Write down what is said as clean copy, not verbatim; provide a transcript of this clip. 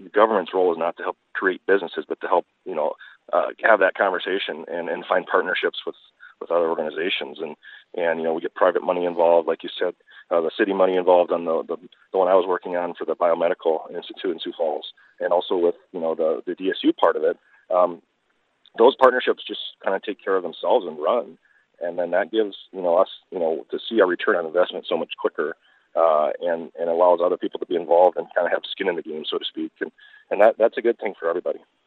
government's role is not to help create businesses, but to help, have that conversation and find partnerships with other organizations. And, we get private money involved, like you said, the city money involved on the one I was working on for the Biomedical Institute in Sioux Falls, and also with, the DSU part of it. Those partnerships just kind of take care of themselves and run. And then that gives, us, to see our return on investment so much quicker, and allows other people to be involved and kind of have skin in the game, so to speak. And that's a good thing for everybody.